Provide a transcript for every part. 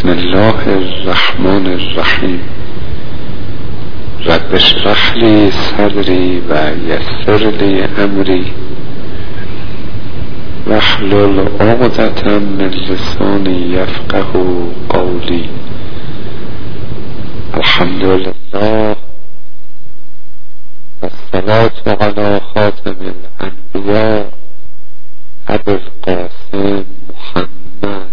بسم الله الرحمن الرحیم. رب اشرح لی صدری و یسر لی امری واحلل عقدة من لسانی یفقهوا قولی. الحمد لله والصلاة علی خاتم الانبیاء ابی القاسم محمد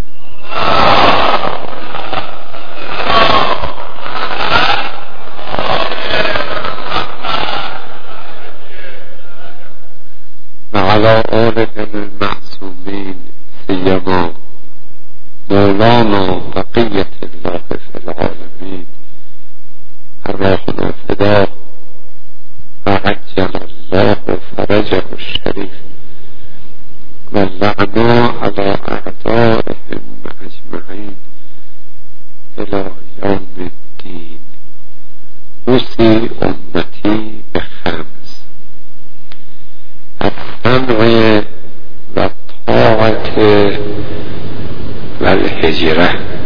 وعلى آله المعصومين سيما مولانا بقية الله في العالمين أرواحنا فداه وعجل الله فرجه الشريف واللعنة على أعدائهم أجمعين إلى يوم الدين. أوصي أمتي بخمس: السمع والطاعة والهجرة.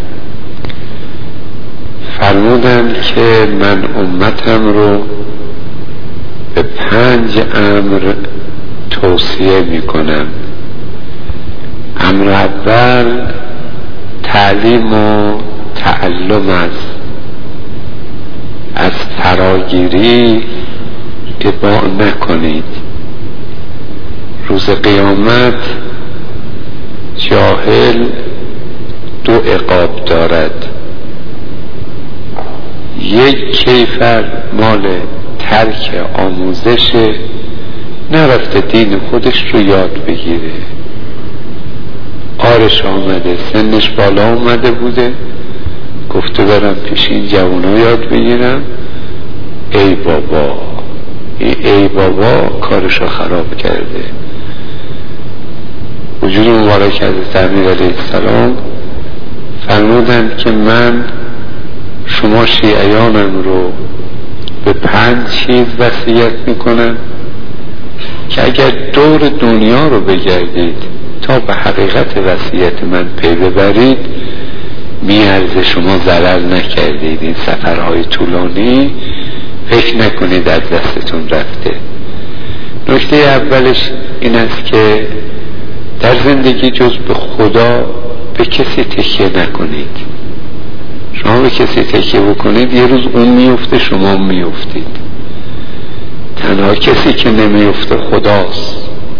فرمودند که من امتم رو به 5 امر توصیه میکنم. امر اول تعلیم و تعلم است. از فراگیری اباع نکنید. روز قیامت جاهل 2 عقاب دارد. یک کیفر مال ترک آموزش، نرفته دین خودش رو یاد بگیره. آرش آمده، سنش بالا اومده بوده، گفته برم پیش این جوونا یاد بگیرم. ای بابا، ای بابا کارشو خراب کرده. وجود مبارک حضرت امیر علیه السلام فرمودند که من شما شیعیانم رو به 5 چیز وصیت میکنم که اگر دور دنیا رو بگردید تا به حقیقت وصیت من پی ببرید، میارزه شما ضرر نکردید. این سفرهای طولانی فکر نکنید از دستتون رفته. نکته اولش این است که در زندگی جز به خدا به کسی تکیه نکنید. شما به کسی تکیه بکنید یه روز اون میفته، شما میفتید. تنها کسی که نمیفته خداست.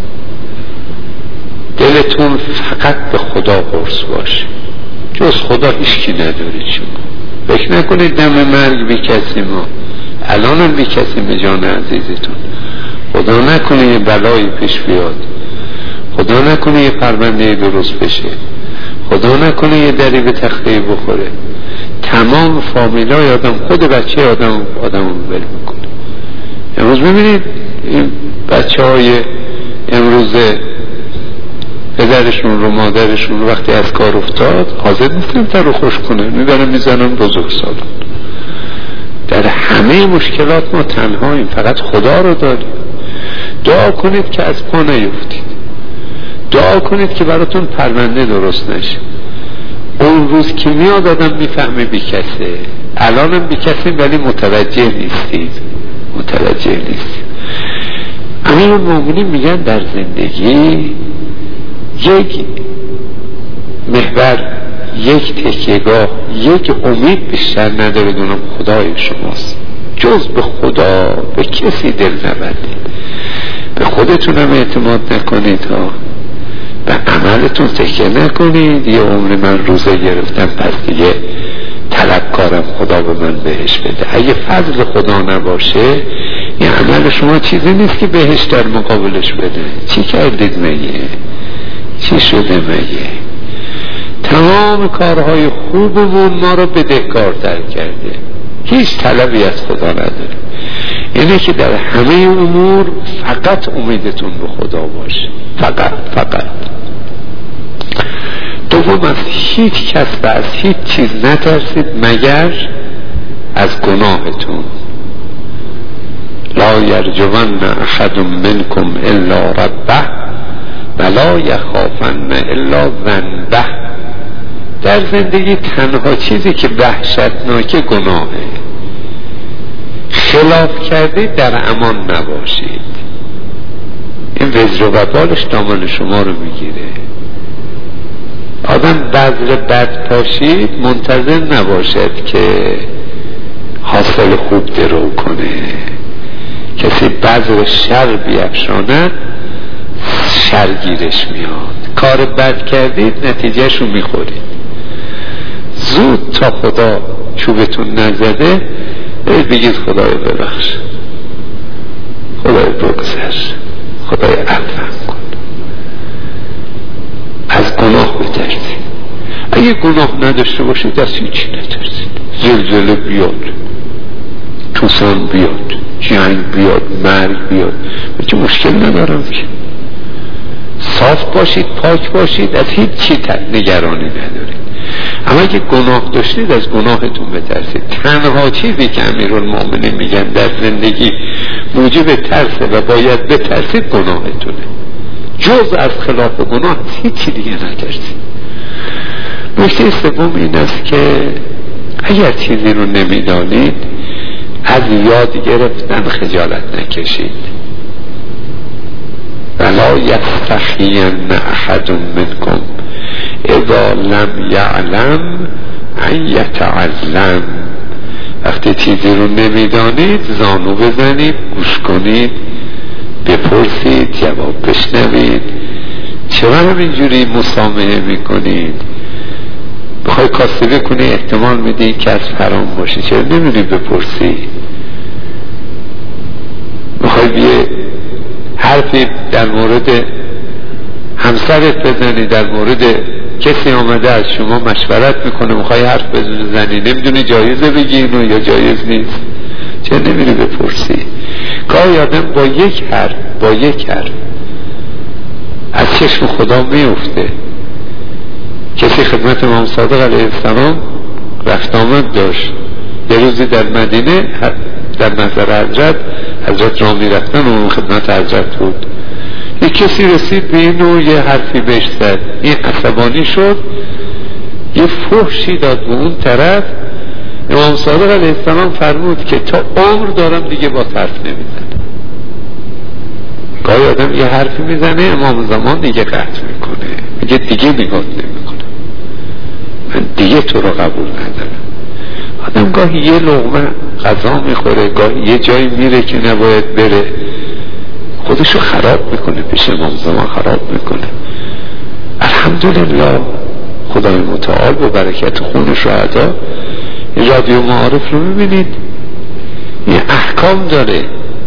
دلتون فقط به خدا قرص باشه، جز خدا هیچکی ندارید. شما فکر نکنید دم مرگ بی کسی. ما الانم بی کسی به جان عزیزتون. خدا نکنه یه بلایی پیش بیاد، خدا نکنه یه پرونده درست بشه، خدا نکنه یه دری به تخته بخوره. تمام فامیلای آدم، خود بچه آدم رو بل میکنه. امروز میبینید این بچه های امروز پدرشون رو، مادرشون رو وقتی از کار افتاد حاضر نیستن تر رو خوش کنه، میبرن میزنن بزرگسالان. در همه مشکلات ما تنهاییم، فقط خدا رو داریم. دعا کنید که از پا نیفتید. دعا کنید که براتون پرونده درست نشه. اون روز که میاد آدم میفهمه بی کسه. الانم بی کسه ولی متوجه نیستید. امیرالمومنین میگن در زندگی یک محور، یک تکیهگاه، یک امید بیشتر ندارید، اونم خدای شماست. جز به خدا به کسی دل نبندید. به خودتون هم اعتماد نکنید ها. به عملتون تکیه نکنید. یه عمر من روزه گرفتم، پس دیگه طلبکارم خدا به من بهش بده. اگه فضل خدا نباشه این عمل شما چیزی نیست که بهش در مقابلش بده. چی کردید مگه؟ چی شده مگه؟ تمام کارهای خوبمون ما رو بدهکارتر کرده. هیچ طلبی از خدا نداره. اینه که در همه امور فقط امیدتون به خدا باشه. فقط. دوم، از هیچ کس و از هیچ چیز نترسید مگر از گناهتون. لا یرجون احد منکم الا ربه ولا یخافن الا ذنبه. در زندگی تنها چیزی که وحشتناک گناهه. خلاف کردید در امان نباشید، این وزر و وبالش دامن شما رو میگیره. آدم بذر بد پاشید منتظر نباشد که حاصل خوب درو کنه. کسی بذر شر بیفشاند شر گیرش میاد. کار بد کردید نتیجهش رو میخورید. زود تا خدا چوبتون نزده بگید خدای ببخش، خدای بگذر، خدای عفو کن. از گناه بترسید. اگه گناه نداشته باشید از هیچی نترسید. زلزله بیاد، طوفان بیاد، جنگ بیاد، مرگ بیاد، چه مشکل ندارم که. صاف باشید، پاک باشید، از هیچ چی نگرانی ندارید. اما اگه گناه داشتید از گناهتون بترسید. تنها چیزی که امیرالمومنین میگن در زندگی موجب ترسه و باید بترسید گناهتونه. جز از خلاف گناه هیچی دیگه نترسید. نکته سوم این است که اگر چیزی رو نمیدانید از یاد گرفتن خجالت نکشید. ولا یستحین احد منکم اذا لم یعلم ان یتعلم. وقتی چیزی رو نمیدانید زانو بزنید، گوش کنید، بپرسید، جواب بشنوید. چرا همینجوری مسامحه میکنید؟ بخوای کاسبه کنی احتمال میدی که از حرام باشی، چرا نمیدی بپرسی؟ بخوای بیه حرفی در مورد همسرت بزنی، در مورد کسی آمده از شما مشورت میکنه میخوای حرف بزنی، نمیدونی جایزه بگی اینو یا جایز نیست، چرا نمیدی بپرسی؟ گاهی آدم با یک حرف از چشم خدا میفته. کسی خدمت امام صادق علیه السلام رفت آمد داشت. یه روزی در مدینه در محضر حضرت را می رفتن و خدمت حضرت بود. یک کسی رسید به این و یه حرفی بهش زد. این عصبانی شد، یه فحشی داد به اون طرف. امام صادق علیه السلام فرمود که تا عمر دارم دیگه با حرف نمیزنم. گاهی آدم یه حرفی میزنه امام زمان دیگه قطع میکنه، میگه دیگه نگات نمیکنه، من دیگه تو رو قبول ندارم. آدم گاهی یه لقمه غذا میخوره، گاهی یه جایی میره که نباید بره، خودشو خراب میکنه، پیش امام زمان خراب میکنه. الحمدلله خدای متعال با برکت خون شهدا این رادیو معارف رو میبینید، این احکام داره.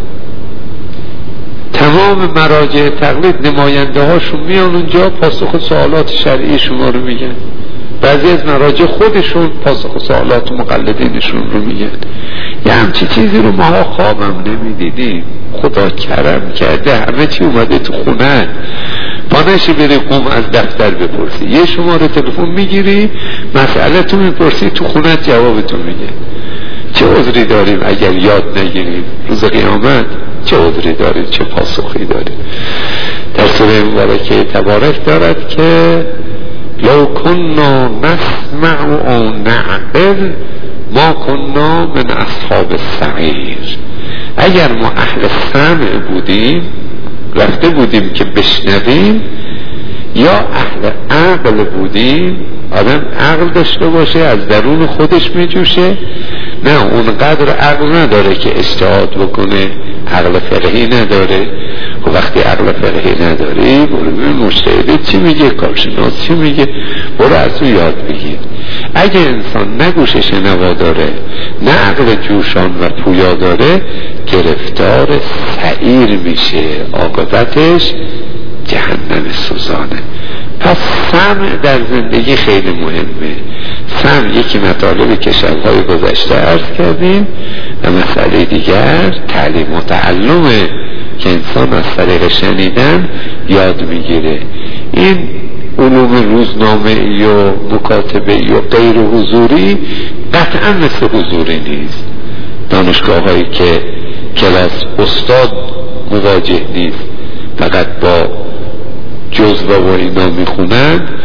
تمام مراجع تقلید نماینده هاشون میان اونجا پاسخ سوالات شرعی شما رو میگن. بعضی از مراجع خودشون پاسخ سوالات مقلدینشون رو میگن. یه همچی چیزی رو ما خوابم نمیدیدیم. خدا کرم کرده همه چی اومده تو خونه. پانشی بری قوم از دفتر بپرسی، یه شماره تلفن میگیری مسئله تو میپرسی، تو خونه جوابتون میگه. چه عذری داریم اگر یاد نگیریم روز قیامت؟ چه عذری داریم، چه پاسخی داریم؟ در سوره مبارکه تبارک دارد که لو کننا نسمع او نعقل ما کننا من اصحاب السعیر. اگر ما اهل سمع بودیم، رفته بودیم که بشنویم، یا اهل عقل بودیم، آدم عقل داشته باشه از درون خودش میجوشه، نه اونقدر عقل نداره که اجتهاد بکنه، عقل فقهی نداره. و وقتی عقل فقهی نداری برو ببین مجتهد چی میگه، کارشناس چی میگه، برو از او یاد بگیر. اگه انسان نه گوش شنوا داره نه عقل جوشان و پویا داره، گرفتار سعیر میشه، عاقبتش جهنم سوزانه. پس سمع در زندگی خیلی مهمه. سمع یکی مطالبی که شب‌های گذشته عرض کردیم و مسئله دیگر تعلیم و تعلمه که انسان از طریق شنیدن یاد میگیره. این علوم روزنامه‌ای و مکاتبه‌ای و غیر حضوری قطعا مثل حضوری نیست. دانشگاه هایی که کلاس استاد مواجه نیست، فقط با جزوه و اینا میخونن،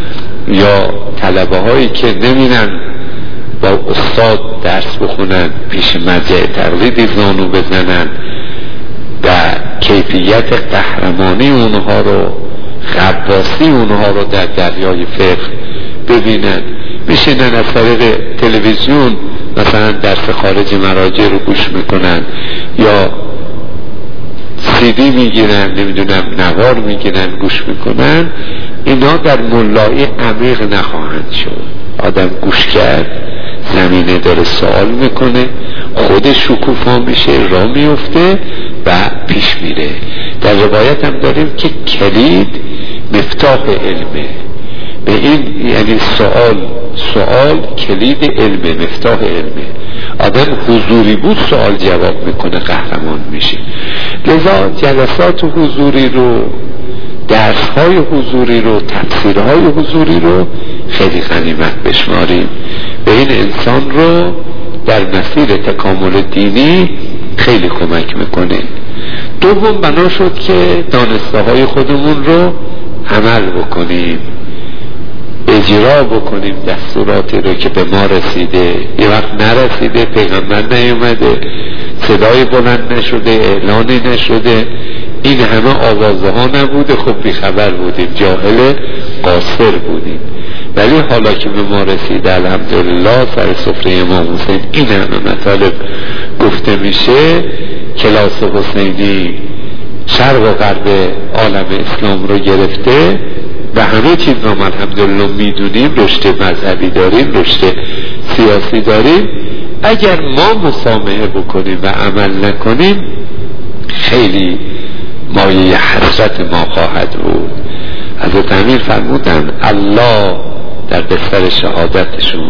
یا طلبه هایی که نمیرن با استاد درس بخونن، پیش مرجع تقلیدی زانو بزنن و کیفیت قهرمانی اونها رو، غواصی اونها رو در دریای فقه ببینن، میشینن از طریق تلویزیون مثلا درس خارج مراجع رو گوش میکنن یا CD میگیرن، نمیدونم نوار میگیرن گوش میکنن، اینا در ملایی عمیق نخواهند شد. آدم گوش کرد، زمینه داره سوال میکنه، خود شکوفا میشه، راه میفته و پیش میره. در روایت هم داریم که کلید مفتاح علمه، به این یعنی سوال کلید علمه، مفتاح علمه. آدم حضوری بود سوال جواب میکنه، قهرمان میشه. لذا جلسات حضوری رو، درسهای حضوری رو، تفسیرهای حضوری رو خیلی غنیمت بشماریم، به این انسان رو در مسیر تکامل دینی خیلی کمک میکنه. دوم بنا شد که دانسته های خودمون رو عمل بکنیم، اجرا بکنیم دستوراتی رو که به ما رسیده. یه وقت نرسیده، پیغمبر نیومده، صدای بلند نشده، اعلانی نشده، این همه آوازه ها نبوده، خب بیخبر بودیم، جاهل قاصر بودیم. ولی حالا که به ما رسیده الحمدلله، سر سفره امام حسین این همه مطالب گفته میشه، کلاس حسینی شرق و غرب عالم اسلام رو گرفته و همه چیز رو الحمدلله میدونیم، رشد مذهبی داریم، رشد سیاسی داریم. اگر ما مسامحه بکنیم و عمل نکنیم، خیلی مایه حسرت ما خواهد بود. حضرت امیر فرمودن الله در بستر شهادتشون،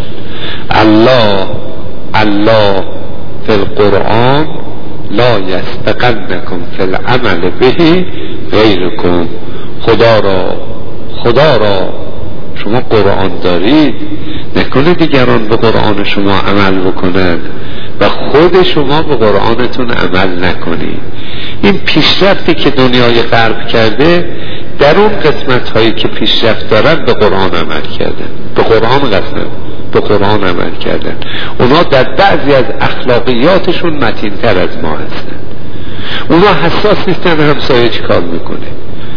الله فی القرآن لا یسبقنکم فی العمل به غیرکم. خدا را شما قرآن دارید، نکنه دیگران به قرآن شما عمل بکنند و خود شما به قرآنتون عمل نکنید. این پیشرفتی که دنیای غرب کرده، در اون قسمت هایی که پیشرفت دارن به قرآن عمل کردن، به قرآن عمل کردن. اونا در بعضی از اخلاقیاتشون متین تر از ما هستن. اونا حساس نیستن همسایه چی کار میکنه.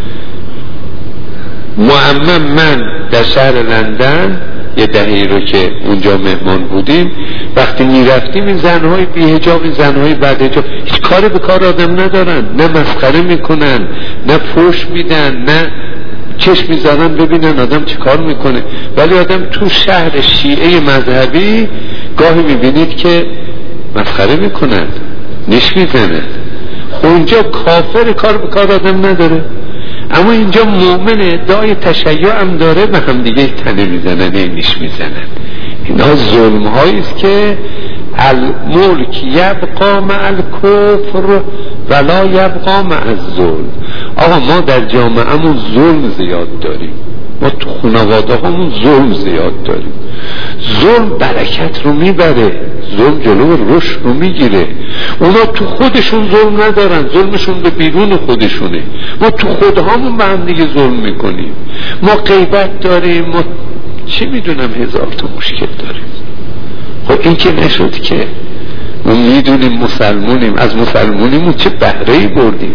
معمم من در شهر لندن یه دهه‌ای رو که اونجا مهمان بودیم، وقتی میرفتیم این زنهای بی حجاب، این زنهای بعد حجاب هیچ کاری به کار آدم ندارن، نه مسخره میکنن، نه فحش میدن، نه چشم میزنن ببینن آدم چه کار میکنه. ولی آدم تو شهر شیعه مذهبی گاهی میبینید که مسخره میکنن، نیش میزنن. اونجا کافر کار به کار آدم نداره، اما اینجا مؤمن ادعای تشیع هم داره و هم دیگه تنه میزنن، نیش میزنن. اینا ظلم هایی است که الملک یبقا مع الکفر ولا یبقا مع الظلم. آقا ما در جامعهمون ظلم زیاد داریم، ما تو خانواده همون ظلم زیاد داریم. ظلم برکت رو میبره، ظلم جلو رشد رو میگیره. اونا تو خودشون ظلم ندارن، ظلمشون به بیرون خودشونه. ما تو خودهامون به هم دیگه ظلم میکنیم. ما غیبت داریم، ما چی میدونم هزار تا مشکل داریم. خب این که نشد که ما میدونیم مسلمونیم، از مسلمونیمون چه بهره‌ای بردیم.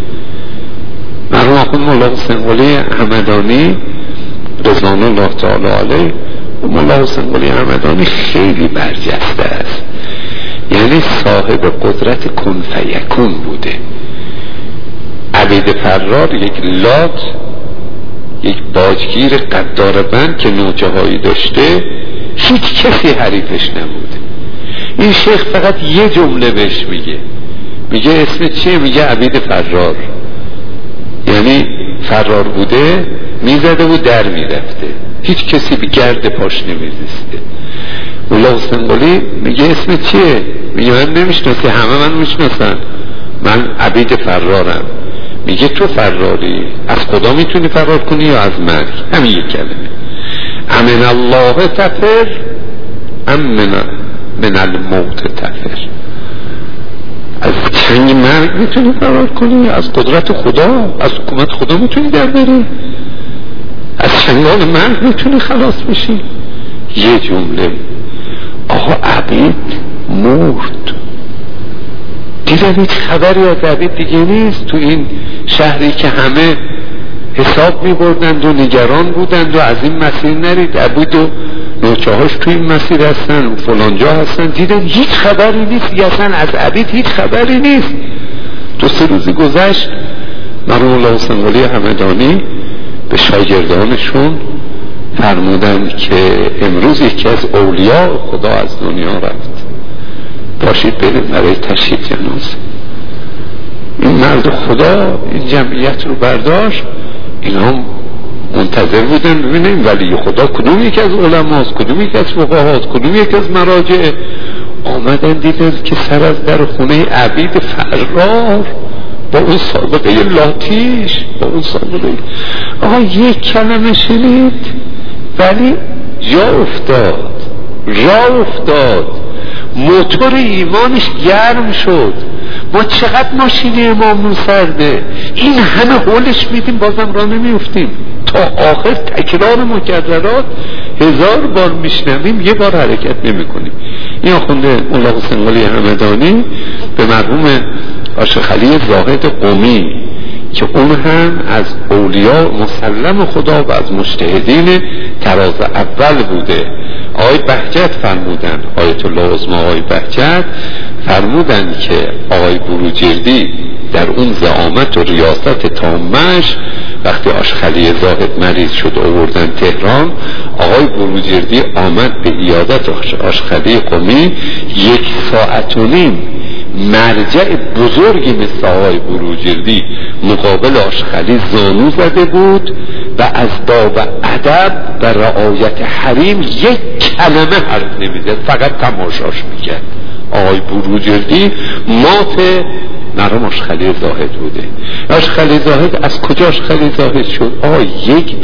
مرحوم آخوند مولا حسین قلی همدانی رضوان الله تعالی علیه، مولا حسین قلی همدانی خیلی برجسته است، یعنی صاحب قدرت کن فیکون بوده. عبید فرار یک لات، یک باجگیر قداربند که نوچه هایی داشته، هیچ کسی حریفش نبوده. این شیخ فقط یه جمله بهش میگه اسم چیه؟ میگه عبید فرار. یعنی فرار بوده، میزده و در میرفته، هیچ کسی به گرد پاش نمیزسته. مولا حسین قلی میگه اسم چیه؟ میگه من نمیشناسی؟ همه من میشناسن، من عبید فرارم. میگه تو فراری، از خدا میتونی فرار کنی یا از مرگ؟ همین یک کلمه. امن الله تفر ام من الموت تفر. از چنگ مرگ میتونی فرار کنی، از قدرت خدا، از حکومت خدا میتونی در بری. از چنگال مرگ میتونی خلاص بشی. یه جمله آقا عبید مرد، دیدن هیچ خبری از عبید دیگه نیست. تو این شهری که همه حساب میبردند و نگران بودند و از این مسیر نرید، عبید و نوچهاش تو این مسیر هستن و فلانجا هستن، دیدن هیچ خبری نیست، اصلا از عبید هیچ خبری نیست. 2-3 روزی گذشت، مرحوم الله حسین قلی همدانی به شاگردانشون فرمودند که امروز یکی از اولیاء خدا از دنیا رفت، باشید بریم برای تشییع جنازه. این مرد خدا این جمعیت رو برداشت، اینا منتظر بودن ببینیم ولی خدا کدوم یکی از علماست، کدوم یکی از فقهاست، کدوم یکی از مراجع. آمدن دیدن که سر از در خونه عبید فرار با اون سابقه لاتیش، با اون سابقه آقا یک کلمه شنید ولی جا افتاد، راه افتاد، موتور ایمانش گرم شد. ما چقدر ماشین امامون سرده، این همه حولش میدیم بازم راه نمیفتیم، تا آخر تکرار مکررات 1000 بار میشنویم، یه بار حرکت نمی کنیم. این آخونده مولا حسین قلی همدانی به مرحوم عاشق علی زاهد قمی که اون هم از اولیاء مسلم خدا و از مجتهدین طراز اول بوده، آقای بهجت فرمودن، آیت الله عظمی آقای بهجت فرمودن که آقای بروجردی در اون زعامت و ریاست تامش وقتی عاشق علی زاهد مریض شد آوردن تهران، آقای بروجردی آمد به عیادت عاشق علی قمی 1.5 ساعت مرجع بزرگی مثل آقای بروجردی مقابل عاشق علی زانو زده بود و از باب ادب و رعایت حریم 1 کلمه حرف نمیزد، فقط تماشاش میکرد. آقای بروجردی مات مرحوم عاشق علی زاهد بوده. عاشق علی زاهد از کجا عاشق علی زاهد شد؟ یک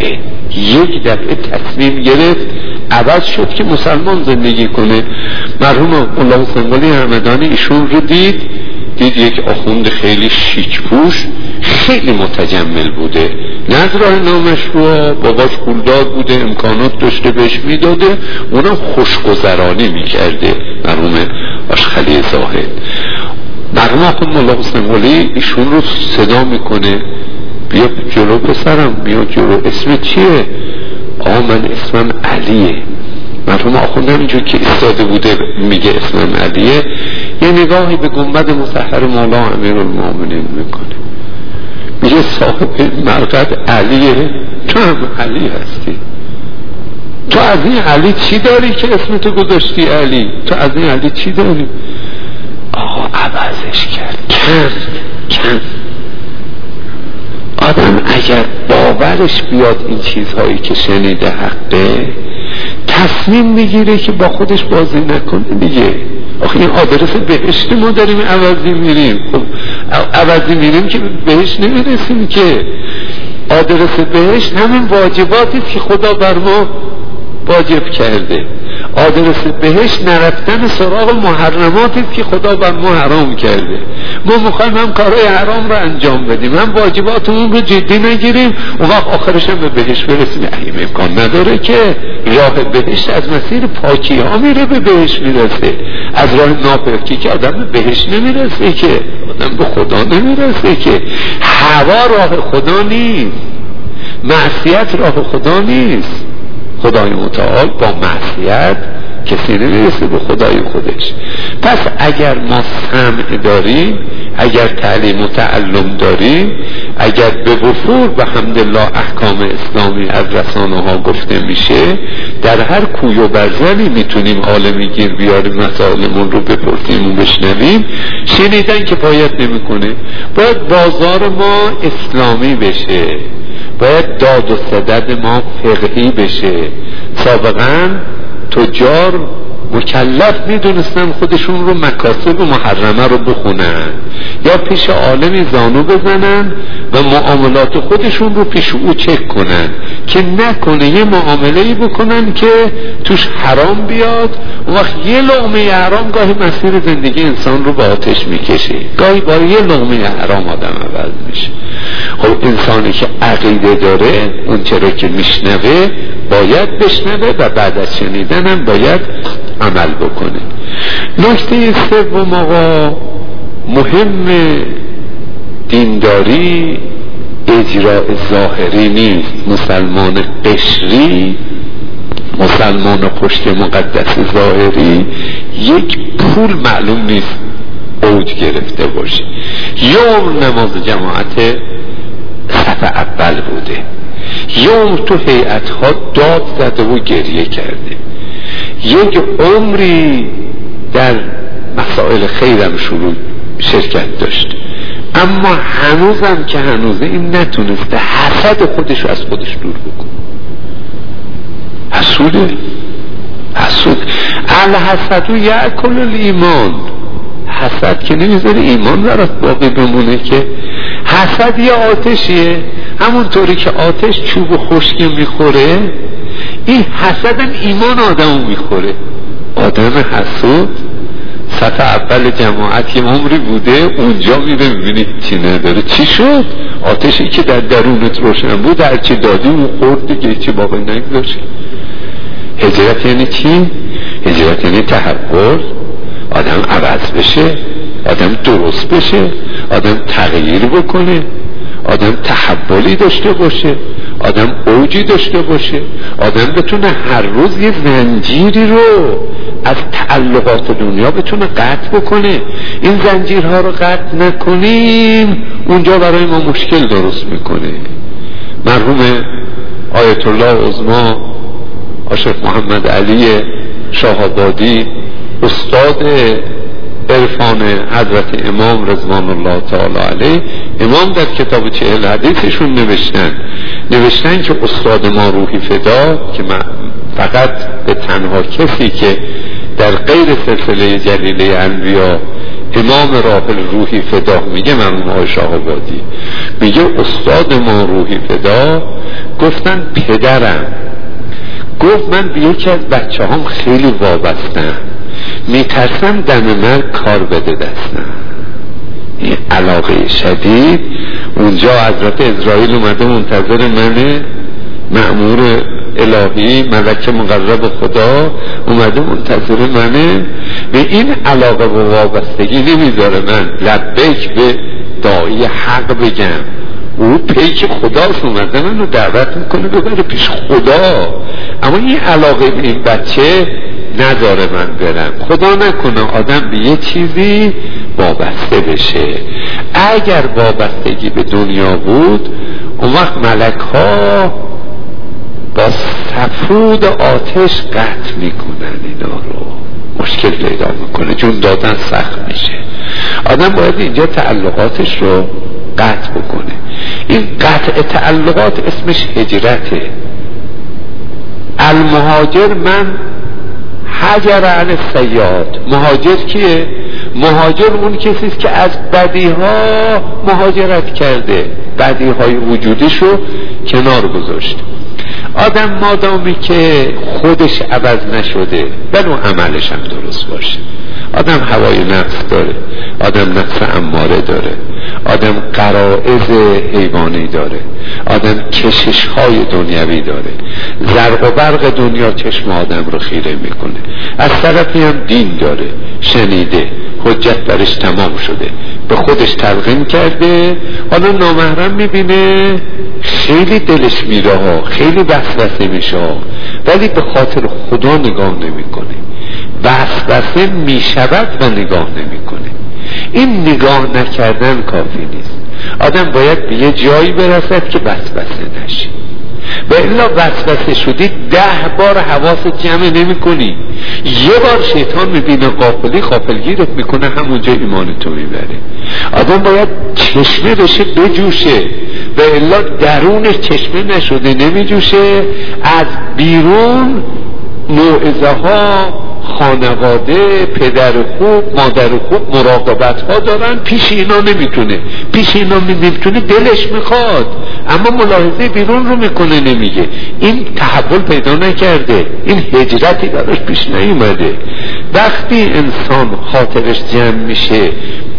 دفعه تصمیم گرفت عوض شد که مسلمان زندگی کنه. مرحوم الله حسین قلی همدانی ایشون رو دید یک آخوند خیلی شیک پوش، خیلی متجمل بوده، نه از راه نامشروع، باباش پولدار بوده، امکانات داشته بهش میداده، اونم خوشگذرانی میکرده. مرحوم عاشق علی زاهد مرحوم آخوند الله حسین قلی ایشون رو صدا میکنه، بیا جلو پسرم، بیا جلو، اسم چیه؟ من اسمم علیه. مرحوم آخوندم اینجور که ایستاده بوده میگه اسمم علیه، یه نگاهی به گنبد مطهر مولا امیرالمومنین میکنه، میگه صاحب مرقد علیه، تو هم علی هستی، تو از این علی چی داری که اسمتو گذاشتی علی؟ تو از این علی چی داری؟ آقا عوضش کرد، کم آدم اگر باورش بیاد این چیزهایی که شنیده حقه، تصمیم میگیره که با خودش بازی نکنه دیگه. آخه این آدرس بهشت ما داریم عوضی میریم، خب عوضی میریم که بهشت نمیرسیم که. آدرس بهشت همین واجباتی که خدا بر ما واجب کرده، آدرس بهشت نرفتن سراغ محرماتی که خدا بر ما حرام کرده. ما میخوایم هم کارهای حرام رو انجام بدیم، هم واجباتمون رو جدی نگیریم، اون وقت آخرش هم به بهشت برسیم. این امکان نداره که راه بهشت از مسیر پاکی ها میره به بهشت میرسه، از راه ناپاکی که آدم به بهشت نمیرسه، که آدم به خدا نمیرسه، که هوا راه خدا نیست، معصیت راه خدا نیست. خدای متعال با معصیت کسی نمیرسه به خدای خودش. پس اگر ما سمع داریم، اگر تعلیم و تعلم داریم، اگر به وفور به حمدالله احکام اسلامی از رسانه ها گفته میشه، در هر کوی و برزنی میتونیم عالمی گیر بیاریم، مسائلمون رو بپرسیم و بشنویم. شنیدن که باید نمیکنه، باید بازار ما اسلامی بشه، باید داد و ستد ما فقهی بشه. سابقا تجار مکلف میدونستن خودشون رو مکاسب و محرمه رو بخونن، یا پیش عالمی زانو بزنن و معاملات خودشون رو پیش او چک کنن که نکنه یه معامله‌ای بکنن که توش حرام بیاد. اون وقت یه لقمه حرام گاهی مسیر زندگی انسان رو به آتش میکشه، گاهی با یه لقمه حرام آدم عوض میشه. خب انسانی که عقیده داره اون چرا که میشنوه باید بشنوه و بعد از شنیدن هم باید عمل بکنه. نکته سوم آقا، مهم دینداری اجراء ظاهری نیست. مسلمان قشری، مسلمان پشت مقدس ظاهری یک پول معلوم نیست اوج گرفته باشه. یوم نماز جماعت صف اول بوده، یوم تو هیئت‌ها داد زده و گریه کرده، یک عمری در مسائل خیرم شرکت داشته، اما هنوزم که هنوزه این نتونسته حسد خودش رو از خودش دور بکنه. حسوده، حسود. الحسد یأکل الایمان، حسد که نمیذاره ایمان برات باقی بمونه که. حسد یه آتشیه، همونطوری که آتش چوب خشکی میخوره، این حسد هم ایمان آدمو میخوره. آدم حسود صف اول جماعت یه عمری بوده، اونجا میره میبینی چی نداره. چی شد؟ آتشی که در درونت روشن بود هرچی دادی اون خورد دیگه، چی باقی نگذاشت. هجرت یعنی چی؟ هجرت یعنی تحول، آدم عوض بشه، آدم درست بشه، آدم تغییر بکنه، آدم تحولی داشته باشه، آدم اوجی داشته باشه، آدم بتونه هر روز یه زنجیری رو از تعلقات دنیا بتونه قطع بکنه. این زنجیرها رو قطع نکنیم اونجا برای ما مشکل درست میکنه. مرحوم آیت الله عظما آشف محمد علی شاه‌آبادی، استاد عرفان حضرت امام رضوان الله تعالی علیه، امام در کتاب 40 حدیثشون نوشتن که استاد ما روحی فدا، که فقط به تنها کسی که در غیر سلسله جلیله انبیا امام راحل روحی فدا میگه، مرحوم آقای شاه‌آبادی میگه استاد ما روحی فدا گفتن پدرم گفت من به یکی از بچه هم خیلی وابستم، میترسم دم مرگ کار بده دستم. این علاقه شدید. اونجا حضرت اسرائیل اومده منتظر منه، مأمور الهی ملک مقرب خدا اومده منتظر منه. به این علاقه و وابستگی نمیذاره من لبیک به داعی حق بگم. او پیک خداست، اومده من رو دعوت میکنه ببره پیش خدا، اما این علاقه به این بچه نداره من برم. خدا نکنه آدم به یه چیزی وابسته بشه. اگر وابستگی به دنیا بود اون وقت ملک ها با سفرود آتش قطع میکنن اینا رو، مشکل پیدا میکنه، جون دادن سخت میشه. آدم باید اینجا تعلقاتش رو قطع بکنه. این قطع تعلقات اسمش هجرته. المهاجر من هجر عن السیئات. مهاجر کیه؟ مهاجر اون کسیست که از بدیها مهاجرت کرده، بدیهای وجودش رو کنار گذاشت. آدم مادامی که خودش عوض نشده بلو عملش هم درست باشه. آدم هوای نفس داره، آدم نفس اماره داره، آدم غرایز حیوانی داره، آدم کشش های دنیوی داره. زرق و برق دنیا چشم آدم رو خیره میکنه. از طرفی هم دین داره، شنیده، حجت برش تمام شده، به خودش تلقین کرده، حالا نامحرم میبینه خیلی دلش میره ها، خیلی وسوسه میشه ها، ولی به خاطر خدا نگاه نمیکنه. وسوسه میشود و نگاه نمیکنه. این نگاه نکردن کافی نیست. آدم باید به یه جایی برسد که وسوسه نشه. و الا وسوسه شدی 10 بار حواست جمع نمی کنی. یه بار شیطان میبینه غافلگیرت میکنه، همونجا ایمان تو میبره. آدم باید چشمه بشه بجوشه، و الا درونش چشمه نشده نمیجوشه. از بیرون موعظه ها، خانواده، پدر خوب، مادر خوب مراقبت ها دارن، پیش اینا نمیتونه، دلش میخواد اما ملاحظه بیرون رو میکنه نمیگه. این تحول پیدا نکرده، این هجرتی براش پیش نیومده. وقتی انسان خاطرش جمع میشه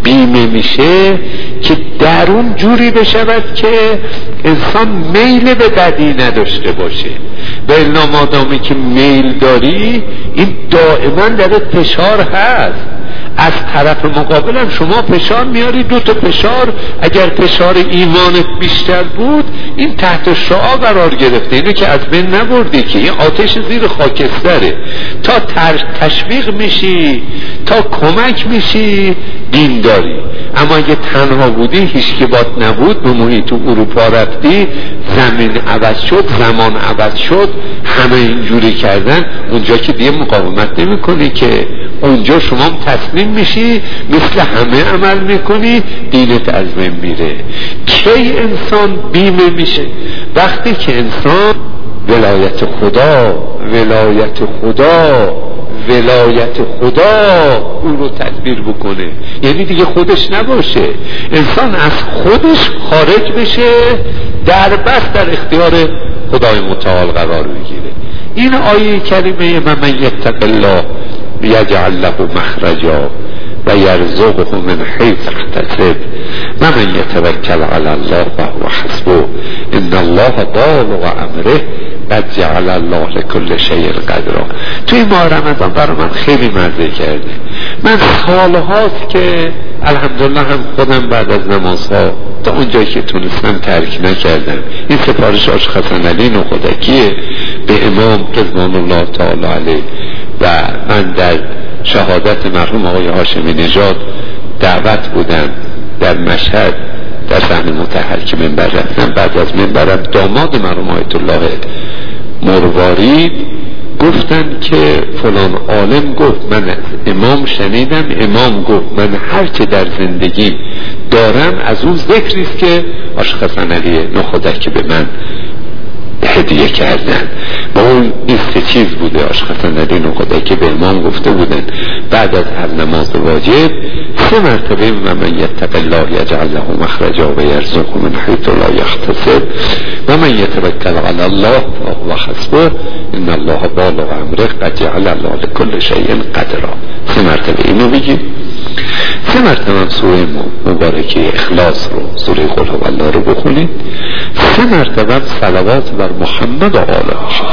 بیمه میشه که درون جوری بشود که انسان میل به بدی نداشته باشه. و الا مادامی که میل داری این دائما در فشار هست. از طرف مقابلم شما فشار میاری، دو تا فشار، اگر فشار ایمانت بیشتر بود این تحت شعاع قرار گرفته، اینو که از بین نبردی که این آتش زیر خاکستره. تا تشویق میشی، تا کمک میشی دین داری. اما اگه تنها بودی، هیچ که بات نبود، به محیط اروپا رفتی، زمین عوض شد، زمان عوض شد، همه اینجوری کردن، اونجا که دیگه مقاومت نمی کنی که، اونجا شما تسلیم میشی، مثل همه عمل میکنی، دینت از بین میره. کی انسان بیمه میشه؟ وقتی که انسان ولایت خدا اون رو تدبیر بکنه، یعنی دیگه خودش نباشه، انسان از خودش خارج بشه، در بس در اختیار خدای متعال قرار بگیره. این آیه کریمه من یتق الله یجعل له مخرجا و یرزقه من حیث احتسب و من یتوکل علی الله فهو حسبه ان الله بالغ امره قد جعل الله لكل شیء قدرا. توی ماه رمضان برای من خیلی مزه کرده. من سالهاست که الحمدلله هم خودم بعد از نمازها تا اونجایی که تونستم ترک نکردم. این سفارش آج حسن علی نخودکیه به امام رضوان الله تعالی علیه و من در شهادت مرحوم آقای هاشمی نژاد دعوت بودم در مشهد، در صحن مطهر که منبر رفتم. بعد از منبرم داماد مرحوم آیت الله مروارید گفتن که فلان عالم گفت، من از امام شنیدم، امام گفت من هر چه در زندگی دارم از اون ذکریست که آج حسن علی نخودکی به من هدیه کردن. با اون این سه چیز بوده. آج حسن علی نخودکی به امام گفته بودن بعد از هر نماز واجب 3 مرتبه من یتق الله یجعل له مخرجا و یرزقه من حیث لا یحتسب و من یتوکل علی الله فهو حسبه ان الله بالغ امره قد جعل الله لكل شیء قدرا. 3 مرتبه اینو بگید. 3 مرتبه هم سوره مبارکه اخلاص رو، سوره قل هو الله رو بخونید. 3 مرتبه هم صلوات بر محمد و آله باشید.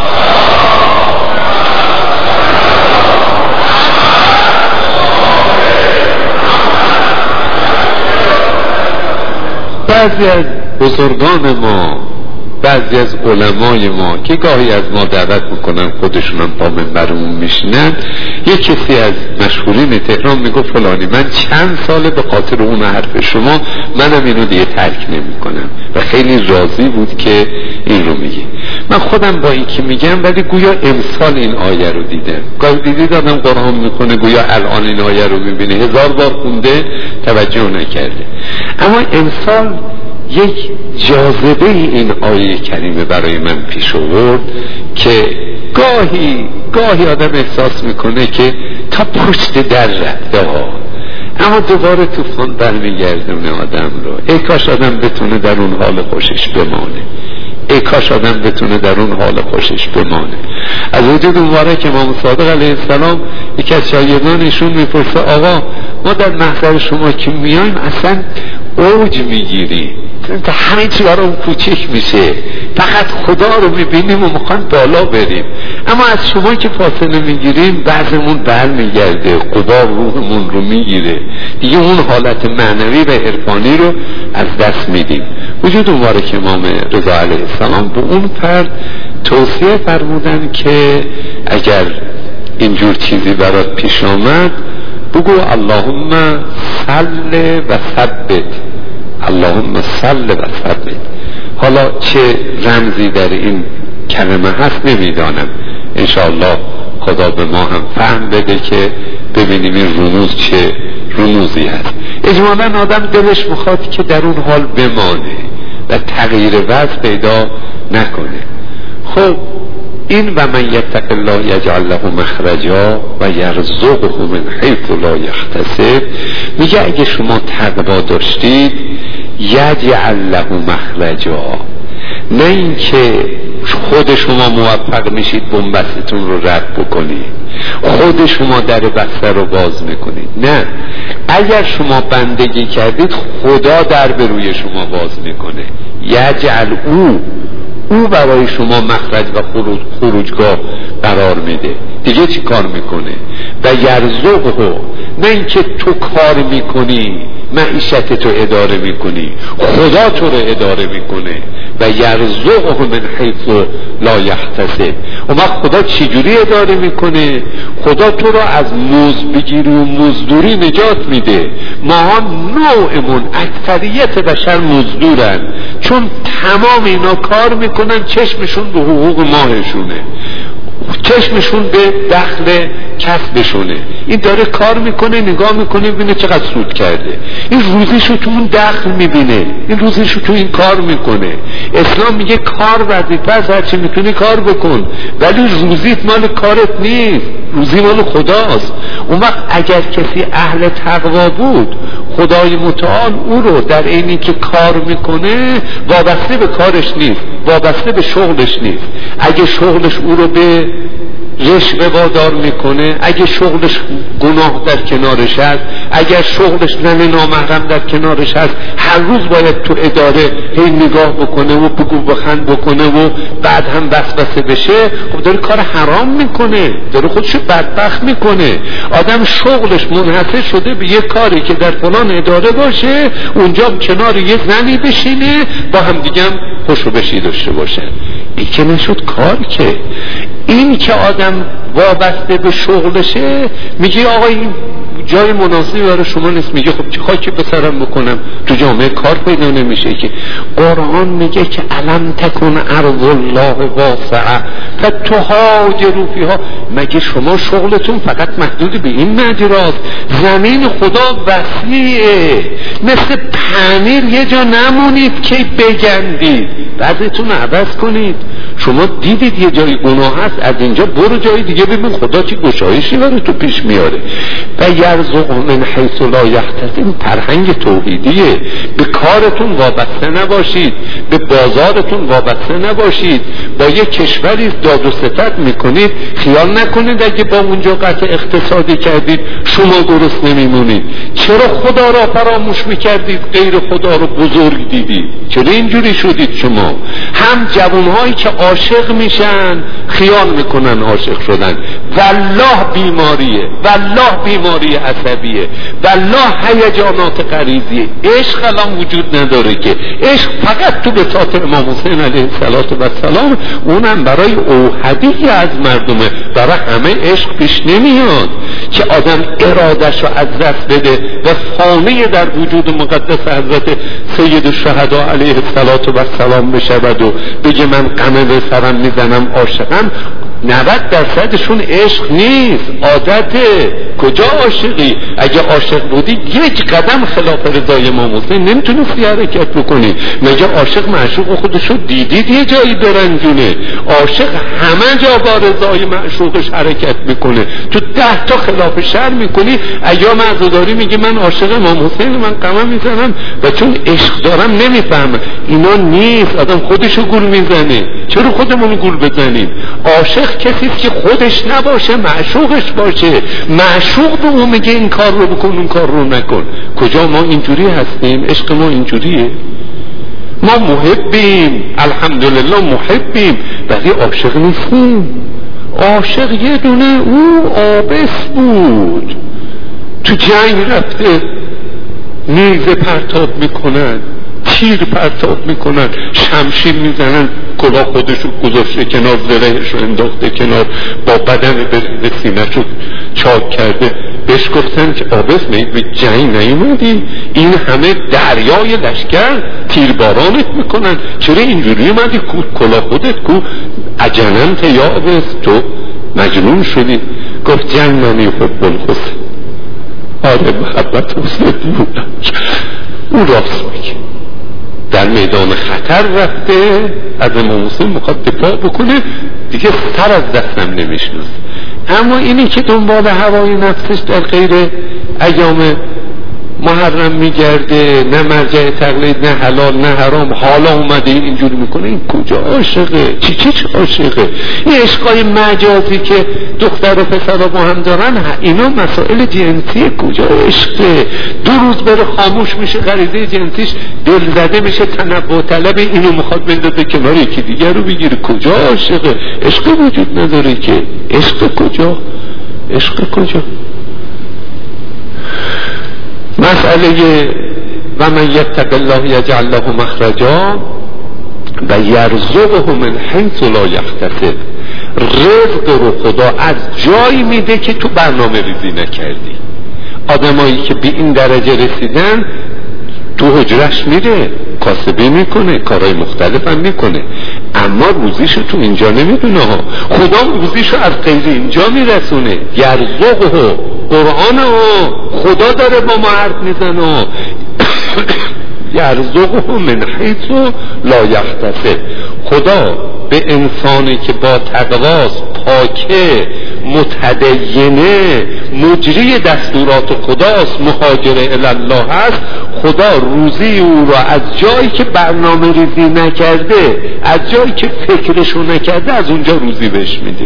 بعضی از بزرگان ما، بعضی از علمای ما که گاهی از ما دعوت میکنن، خودشونم با منبرمون میشنن، یک کسی از مشهورین تهران میگفت فلانی من چند ساله به خاطر اون حرف شما منم اینو دیگه ترک نمیکنم و خیلی راضی بود که این رو میگه. من خودم با این که میگم ولی گویا امسال این آیه رو دیدم. گاهی دیدید آدم قرآن میکنه گویا الان این آیه رو میبینه، 1000 بار خونده توجه نکرده، اما امسال یک جاذبه این آیه کریمه برای من پیش آورد که گاهی آدم احساس میکنه که تا پشت در رفته ها، اما دوباره طوفان برمیگردونه آدم رو. ای کاش آدم بتونه در اون حال خوشش بمانه، ای کاش آدم بتونه در اون حال خوشش بمانه. از وجود مبارک امام صادق علیه السلام یکی از شاگردان ایشون میپرسه آقا ما در محضر شما که میایم اصلا اوج میگیریم، تا همه چی برام کوچیک میشه، فقط خدا رو میبینیم و میخوایم بالا بریم، اما از شما که فاصله میگیریم بعضمون بر میگرده، قبار روحمون رو میگیره، دیگه اون حالت معنوی و عرفانی رو از دست میدیم. وجود مبارک امام رضا علیه السلام به اون فرد توصیه فرمودن که اگر اینجور چیزی برات پیش آمد بگو اللهم صل و ثبت، اللهم صل و ثبت. حالا چه رمزی در این کلمه هست نمیدانم، انشاءالله خدا به ما هم فهم بده که ببینیم این رموز چه رموزی هست. اجمالاً آدم دلش میخواد که در اون حال بمانه و تغییر وضع پیدا نکنه. خب این و من یتق الله یجعل له مخرجا و یرزقه من حیث لا یحتسب، میگه اگه شما تقوا داشتید یجعل له مخرجا، نه اینکه خود شما موفق میشید بنبستتون رو رد بکنید، خود شما در بسته رو باز میکنید، نه، اگر شما بندگی کردید خدا در به روی شما باز میکنه، یجعل او برای شما مخرج و خروجگاه قرار میده. دیگه چی کار میکنه؟ و یرزقه، نه اینکه تو کار میکنی معیشت تو اداره میکنی، خدا تو رو اداره میکنه. و یرزقه من حیث لا یحتسب. اون وقت خدا چجوری اداره میکنه؟ خدا تو رو از مزدگیری و مزدوری نجات میده. ما نوعمون اکثریت بشر مزدورن، چون تمام اینا کار میکنن چشمشون به حقوق ماهشونه، چشمشون به دخل کسبشونه. این داره کار میکنه، نگاه میکنه ببینه چقدر سود کرده، این روزیشو تو اون دخل میبینه، این روزیشو تو این کار میکنه. اسلام میگه کار وظیفه است، هرچی میتونی کار بکن، ولی روزیت مال کارت نیست، روزی مال خداست. اون وقت اگر کسی اهل تقوا بود، خدای متعال او رو در اینی که کار میکنه وابسته به کارش نیست، وابسته به شغلش نیست. اگه شغلش او رو به رشوه وادار میکنه، اگه شغلش گناه در کنارش هست، اگر شغلش زن نامحرم در کنارش هست، هر روز باید تو اداره هی نگاه بکنه و بگو بخند بکنه و بعد هم وسوسه بشه، خب داره کار حرام میکنه، داره خودشو بدبخت میکنه. آدم شغلش منحصر شده به یه کاری که در فلان اداره باشه، اونجا کنار یه زنی بشینه، با هم دیگه هم خوشو بشی داشته باشن. این که نشد کار. که این که آدم وابسته به شغلشه، میگه آقا این جای مناسبی برای شما نیست، میگه خب چه خاکی به سرم بکنم، تو جامعه کار پیدا نمیشه. که قرآن میگه که الم تکن ارض الله واسعه فتهاجروا فیها. مگه شما شغلتون فقط محدود به این مجراست؟ زمین خدا وسیعه، مثل پنیر یه جا نمونید که بگندید بعضتون عوض کنید. شما دیدید یه جای گناه هست، از اینجا برو جای دیگه ببین خدا چی گشایشی برای تو پیش میاره. و یرزق من حیث لا یحتسب فرهنگ توحیدیه. به کارتون وابسته نباشید، به بازارتون وابسته نباشید. با یه کشوری داد و ستد میکنید، خیال نکنید اگه با اونجا قطع اقتصادی کردید شما درست نمیمونید. چرا خدا را فراموش میکردید، غیر خدا رو بزرگ دیدید؟ چرا اینجوری شدید شما؟ هم جوانهایی که عاشق میشن خیال میکنن عاشق شدن، والله بیماریه، والله بیماری عصبیه، والله هیجانات غریزیه. عشق الان وجود نداره. که عشق فقط تو بساط امام حسین علیه السلام، اونم برای اوحدی از مردمه، برای همه عشق پیش نمیاد که آدم ارادش رو از دست بده و فانی در وجود مقدس حضرت سید الشهدا علیه السلام بشود و بگه من غم به سرم میزنم عاشقم. 90%شون عشق نیست، عادته. کجا عاشقی؟ اگه عاشق بودی یک قدم خلاف رضای امام حسین نمیتونستی حرکت بکنی. مگه عاشق معشوق خودشو دیدید یه جایی برنجونه؟ عاشق همه جا با رضای معشوقش حرکت میکنه. تو 10 تا خلاف شر میکنی، ایام عزاداری میگه من عاشق امام حسین، من قمم میزنم و چون عشق دارم نمیفهمم. اینا نیست، آدم خودشو گول میزنه. چرا خودمون گول بزنیم؟ عاشق کسی که خودش نباشه، معشوقش باشه. معشوق به اون میگه این کار رو بکن، اون کار رو نکن. کجا ما اینجوری هستیم؟ عشق ما اینجوریه. ما محبیم، الحمدلله محبیم، ولی عاشق نیستیم. عاشق یه دونه او آبس بود، تو جنگ رفته نیزه پرتاب میکنن، تیر پرتاب میکنن، شمشیر میزنن، کلاه خودشو گذاشته کنار، زرهشو انداخته کنار، با بدن به سینه‌شو چاک کرده. بهش گفتن که آبس به جنگ نیومدی؟ این همه دریای لشکر تیربارانت میکنن، چرا اینجوری اومدی؟ کلاه خودت کو؟ اجننت یا آبس، تو مجنون شدی. گفت جنگ منی حب الحسین. آره محبت حسین بودم. اون راست میگه، در میدان خطر رفته، از امام حسین میخواد دفاع بکنه، دیگه سر از دستم نمیشنست. اما اینی که دنبال هوای نفسش در غیر ایام محرم میگرده، نه مرجع تقلید، نه حلال نه حرام، حالا اومده اینجوری میکنه. این کجا عاشقه؟ چی عاشقه؟ این عشقای مجازی که دختر و پسر با هم دارن، اینا مسائل جنسی. کجا عشقه؟ 2 روز بره خاموش میشه، غریزه جنسیش دل زده میشه، تنبه طلب، اینو میخواد بندازه کنار یکی دیگر رو بگیره. کجا عاشقه؟ عشق وجود نداره که. عشق کجا؟ مسئله و من یتق الله یجعل له مخرجا و یرزقه من حیث لا یحتسب. رزق رو خدا از جایی میده که تو برنامه ریزی نکردی. آدمایی که به این درجه رسیدن تو حجرش میره، کاسبی میکنه، کارهای مختلف هم میکنه، اما روزیشو تو اینجا نمیدونه ها. خدا روزیشو از غیر اینجا میرسونه. یرزقه، قرآن ها، خدا داره با ما حرف میزنه. یرزقه من حیث لا یحتسب. خدا به انسانی که با تقواست، پاکه، متدینه، مجری دستورات خداست، مهاجر الی الله هست، خدا روزی او را از جایی که برنامه ریزی نکرده، از جایی که فکرشو نکرده، از اونجا روزی بهش میده.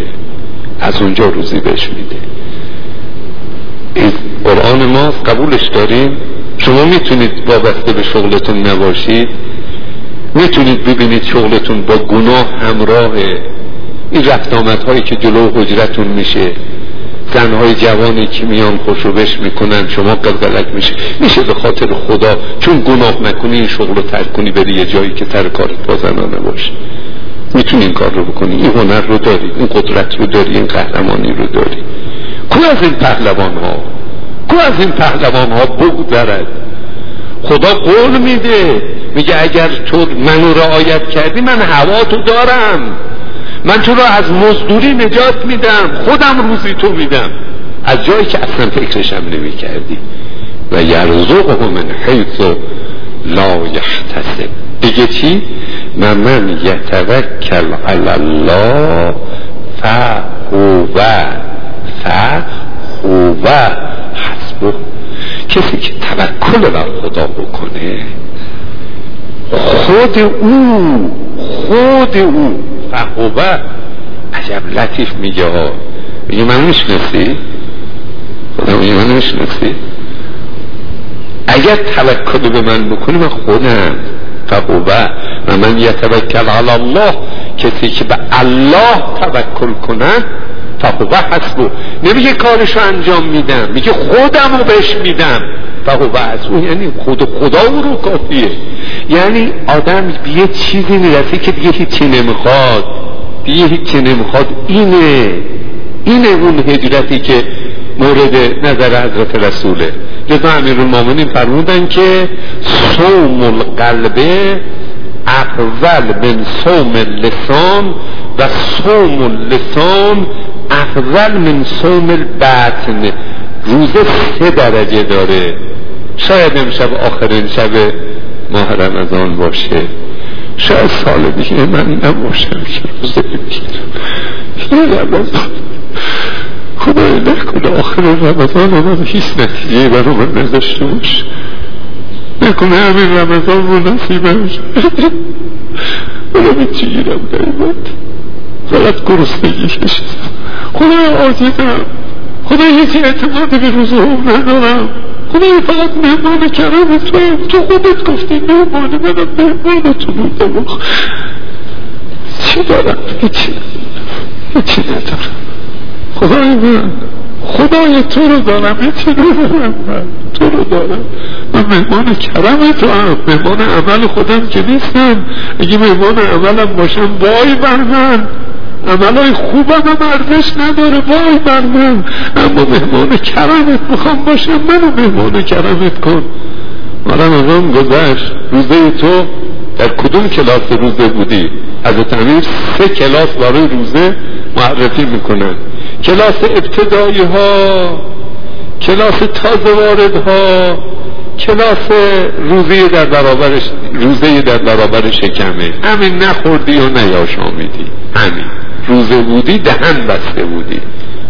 این قرآن ماست، قبولش داریم؟ شما میتونید وابسته به شغلتون نباشید، میتونید ببینید شغلتون با گناه همراهه. این رفت آمدهایی که جلو حجرتون میشه، زنهای جوانی که میان خوشوبش میکنن، شما قلقلک میشه به خاطر خدا چون گناه نکنی این شغل رو ترک کنی بری یه جایی که سر کارت با زنانه باشه. میتونی این کار رو بکنی، این هنر رو داری، این قدرت رو داری، این قهرمانی رو داری. کو از این پهلوان ها بگذرد. خدا قول میده، میگه اگر تو منو رعایت کردی من هوا تو دارم، من تو رو از مزدوری نجات میدم، خودم روزی تو میدم، از جایی که اصلا فکرشم نمی کردی. و یرزقه من حیث لا یحتسب. دیگه چی؟ من یتوکل علی الله فهو حسبه. کسی که توکل بر خدا بکنه، خود او فهو. عجب لطیف میگه ها، میگه من میشناسی؟ خدا میگه من میشناسی؟ اگر توکل به من بکنی من خودم فهو. و من یتوکل علی الله، کسی که به الله توکل کنن، فهو حسبه. نمیگه کارشو انجام میدم، میگه خودمو بهش میدم. فهو حسبه یعنی خدا او رو کافیه. یعنی آدم به یه چیزی میرسه که دیگه هیچی نمیخواد. اینه اون هجرتی که مورد نظر حضرت رسوله. لذا امیرالمومنین فرمودن که صوم القلب افضل من صوم اللسان و صوم اللسان افضل من صوم البطن. روزه 3 درجه داره. شاید امشب آخرین شب ماه رمضان باشه، شاید سال دیگه من نباشم که روزه بگیرم. یه رمضان خدای نکنه آخر رمضان من هیچ نتیجه برای من نداشته باشه، نکنه همین رمضان رو نصیبم شد. من چی گیرم دارید؟ فقط گرسنگی کشیدم. خدای عاجزم، خدای هیچ اعتماد به روزه هم ندارم، خدای فقط مهمان کرم تو خودت گفتی مهمان منم، مهمان تو بودم. چی دارم؟ هیچی ندارم. خدای من، خدای تو رو دارم، هیچی ندارم. من تو رو دارم. من مهمان کرم تو هم، مهمان عمل خودم که نیستم. اگه مهمان عملم باشم وای بر من، عملای خوبم هم ارزش نداره، وای بر من. اما مهمان کرمت میخوام باشم، منو مهمان کرمت کن. رمضان گذشت، روزه تو در کدوم کلاس روزه بودی؟ حضرت امیر 3 کلاس برای روزه معرفی میکنن. کلاس ابتدایی ها، کلاس تازه وارد ها، کلاس روزه در برابر شکمه. همین نخوردی و نیاشامیدی، همین روزه بودی، دهن بسته بودی.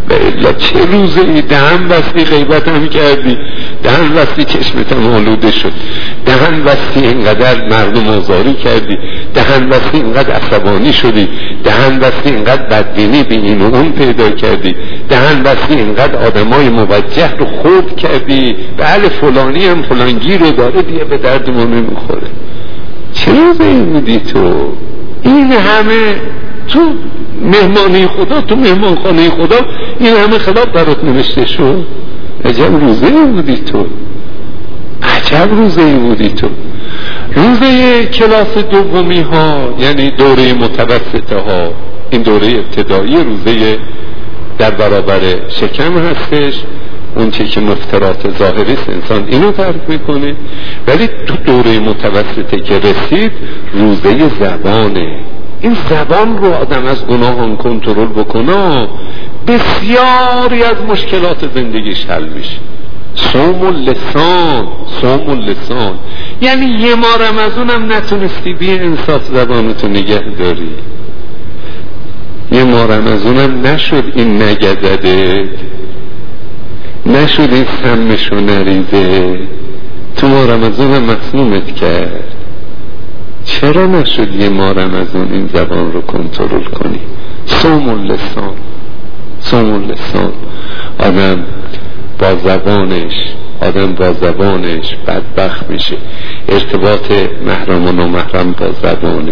و الا چه روزه ای؟ دهن بستی غیبت هم کردی، دهن بستی چشمت هم آلوده شد، دهن بستی اینقدر مردم آزاری کردی، دهن بستی اینقدر عصبانی شدی، دهن بستی اینقدر بدبینی به این و اون پیدا کردی، دهن بستی اینقدر آدمای موجه رو خورد کردی، بله فلانی هم فلانگی رو داره دیگه به درد ما نمیخوره. چه روزه ای بودی تو؟ این همه تو مهمانی خدا، تو مهمانخانه خدا این همه خلاف برات نوشته شد. عجب روزه ای بودی تو، عجب روزه ای بودی تو. روزه کلاس دومی ها یعنی دوره متوسطه ها، این دوره ابتدایی روزه در برابر شکم هستش، اون چی که مفترات ظاهری است انسان اینو درک میکنه. ولی تو دوره متوسطه که رسید روزه زبانه. این زبان رو آدم از گناهان کنترل بکنه بسیاری از مشکلات زندگیش حل میشه. صوم اللسان، صوم اللسان یعنی یه ما رمضان هم نتونستی بی انصاف زبانتو نگه داری، یه ما رمضان هم نشد این نگزده، نشد این سمشو نریزه، تو ما رمضان هم مسمومت کرد. چرا نشد یه ما رمضان این زبان رو کنترل کنی؟ صوم اللسان، صوم اللسان. آدم با زبانش بدبخت میشه. ارتباط محرم و نامحرم با زبانه،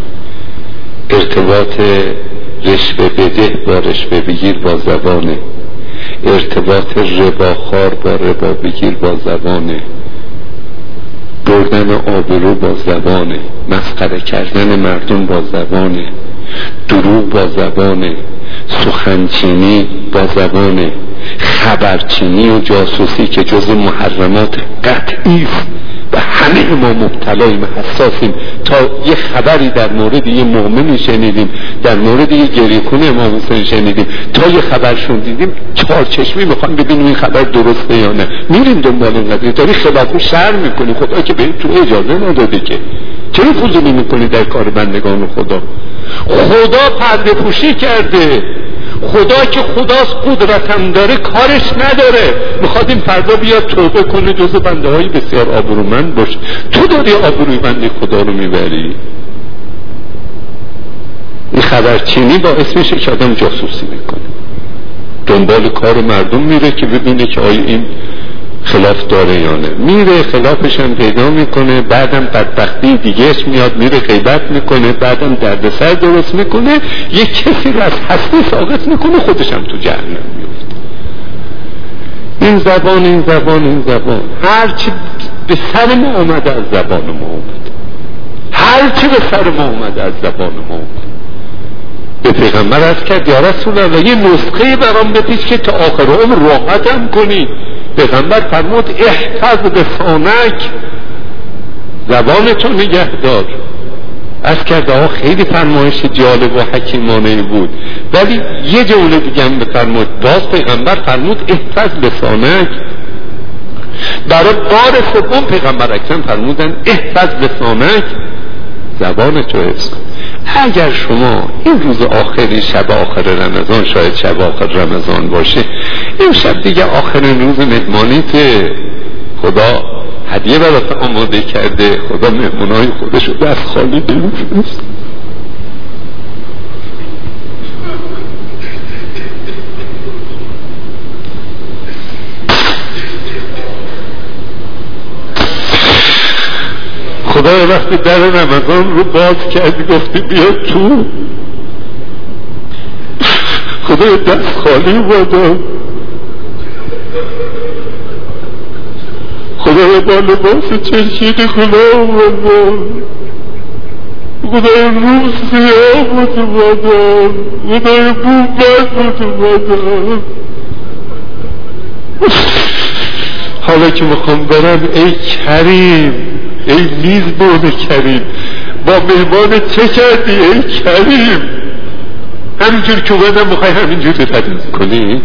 ارتباط رشوه بده با رشوه بگیر با زبانه، ارتباط رباخوار با ربا بگیر با زبانه، بردن آبرو با زبانه، مسخره کردن مردم با زبانه، دروغ با زبانه، سخنچینی با زبانه، خبرچینی و جاسوسی که جز محرمات قطعی است و همه ما مبتلاییم، حساسیم. تا یه خبری در مورد یه مؤمنی شنیدیم، در مورد یه گریه‌کن امام حسین شنیدیم، تا یه خبر شنیدیم چارچشمی میخوام ببینیم این خبر درسته یا نه، میریم دنبال این قضیه. داری خلافو شر میکنی، خدا که به تو اجازه نداده که. چرا فضولی میکنی در کار بندگان خدا؟ خدا پرده پوشی کرده. خدا که خداست، قدرتم داره، کارش نداره، میخواد این فردا بیاد توبه کنه، جز بنده های بسیار آبرومند باشه. تو داری آبروی بنده خدا رو میبری. این خبرچینی باعث میشه که آدم جاسوسی میکنه، دنبال کار مردم میره که ببینه که آیا این خلاف داره یا نه، میره خلافش هم پیدا میکنه، بعدم بدبختی دیگهش میاد، میره غیبت میکنه، بعدم دردسر درست میکنه، یک کسی رو از هستی ساقط میکنه، خودش هم تو جهنم میفته. این زبان هرچی به سر ما اومده از زبان ما اومده، هرچی به سر ما اومده از زبان ما اومده. به پیغمبر عرض کرد یا رسول الله یه نسخه برام بدید که تا آخر عمر راحتم کنی. پیغمبر فرمود احفظ لسانک، زبانتو نگه دار. عرض کرده خیلی فرمایش جالب و حکیمانه بود، ولی یه جمله دیگه هم بفرمود. باز پیغمبر فرمود احفظ لسانک. برای بار سوم پیغمبر اکرم فرمودن احفظ لسانک، زبانتو حفظ کن. اگر شما این روز آخری، شب آخر رمضان، شاید شب آخر رمضان باشه، این شب دیگه آخرین روز مهمانیته، خدا هدیه برات آماده کرده، خدا مهمونای خودشو دست خالی نمیفرسته. خدا وقتی در رمضان رو باز کردی گفتی بیا تو، خدا دست خالی بادا، خدا با لباس چرکید خدا بادا، خدا روز سیاه بادا، خدا بوبت بادا. حالا که میخوام برم ای کریم، ای میزبان کریم، با مهمان چه کردی ای کریم؟ همینجور که اومدم میخوای همینجور رد کنی؟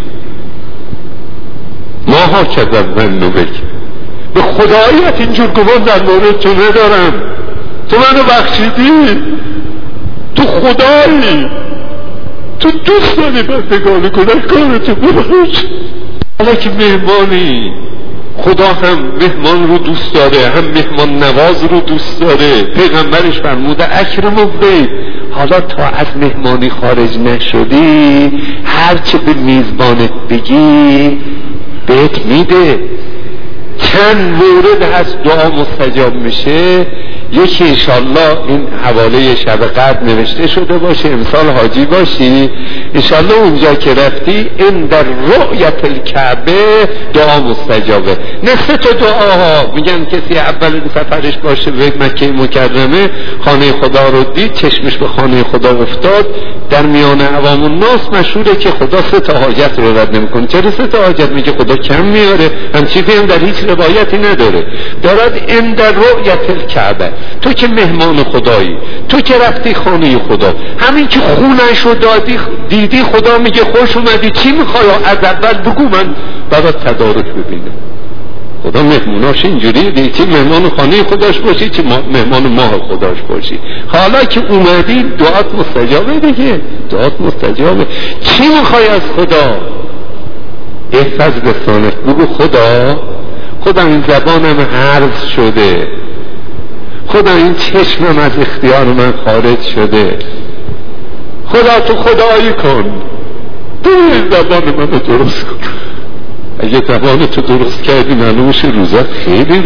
ما ها کذب ظن بک، به خداییت اینجور گمان در مورد تو ندارم، تو منو بخشیدی، تو خدایی، تو دوست داری بندگان گناهکارتو ببخش. حالا که مهمانی، خدا هم مهمان رو دوست داره، هم مهمان نواز رو دوست داره. پیغمبرش فرموده اکرموا الضیف. حالا تا از مهمانی خارج نشدی، هرچه به میزبانت بگی بهت میده. چند مورد هست دعا مستجاب میشه. یکی انشالله این حواله شب قدر نوشته شده باشه، امسال حاجی باشی انشالله اونجا که رفتی این در رؤیت الکعبه دعا مستجابه. نصف تا دعاها میگن کسی اول سفرش باشه به مکه مکرمه، خانه خدا رو دید، چشمش به خانه خدا افتاد، در میان عوام الناس مشهوره که خدا 3 حاجت رو رد نمیکنه. چرا 3 حاجت؟ میگه خدا کم میاره، هم چیزی هم در هیچ روایتی نداره. دارد این در رؤیت الکعبه. تو که مهمان خدایی، تو که رفتی خانه خدا، همین که خونش رو دیدی خدا میگه خوش اومدی، چی میخوای؟ از اول بگو من برات تدارک ببینم. خدا مهموناش اینجوری دیگه، چی مهمان خانه خداش باشی، چی مهمان ماه خداش باشی. حالا که اومدی دعات مستجابه دیگه، دعات مستجابه. چی میخوای از خدا؟ احفظ لسانت، بگو خدا این زبانم حرز شده، خدا این چشمم از اختیار من خارج شده، خدا تو خدایی کن، تو این زبان من رو درست کن. اگه زبان تو درست کردی معلومش روزه خیلی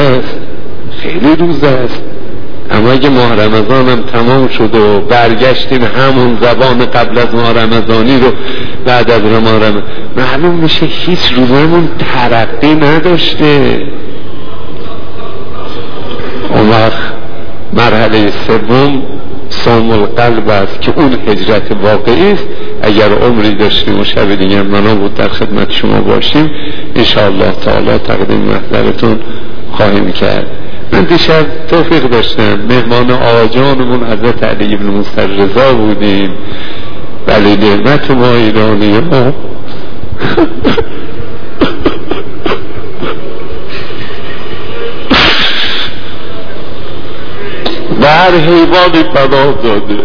روزه است. اما اگه ماه رمضان هم تمام شد و برگشتیم همون زبان قبل از ماه رمضانی رو بعد از ماه رمضان، معلوم میشه هیچ روزمون ترقی نداشته. اون وقت مرحله سوم صوم القلب است که اون هجرت واقعی است. اگر عمری داشتیم و شب دیگه منا بود در خدمت شما باشیم انشاءالله تعالی تقدیم محضرتون خواهیم کرد. من دیشب توفیق داشتم مهمان آجانمون حضرت علی بن موسی رضا بودیم. ولی نعمت ما ایرانی ها و هر حیوانی پناه داده،